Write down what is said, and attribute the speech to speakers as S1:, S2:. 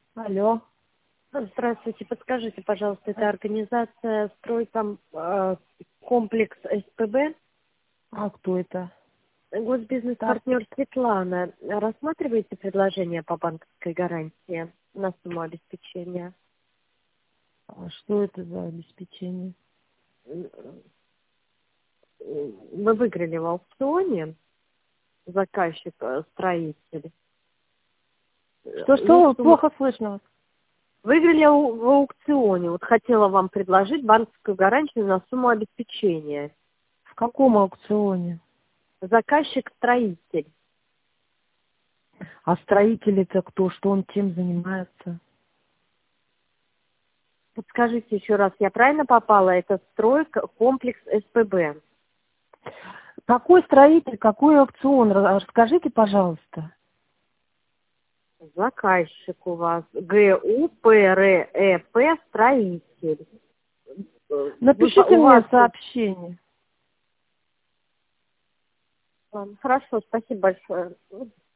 S1: Алло.
S2: Здравствуйте, подскажите, пожалуйста, это организация комплекс СПБ,
S1: А кто это? Так,
S2: госбизнес-партнер Светлана. Рассматриваете предложение по банковской гарантии на сумму обеспечения?
S1: а что это за обеспечение?
S2: Вы выиграли в аукционе, заказчик, строитель.
S1: Что? Плохо слышно вас.
S2: Выиграли в аукционе. Вот хотела вам предложить банковскую гарантию на сумму обеспечения.
S1: В каком аукционе?
S2: Заказчик строитель.
S1: А строитель это кто? Что он чем занимается?
S2: Подскажите еще раз, я правильно попала? Это комплекс СПБ.
S1: Какой строитель, какой аукцион? Расскажите, пожалуйста.
S2: Заказчик у вас ГУПРЭП строитель.
S1: Напишите
S2: У
S1: мне
S2: вас...
S1: сообщение.
S2: Хорошо, спасибо большое.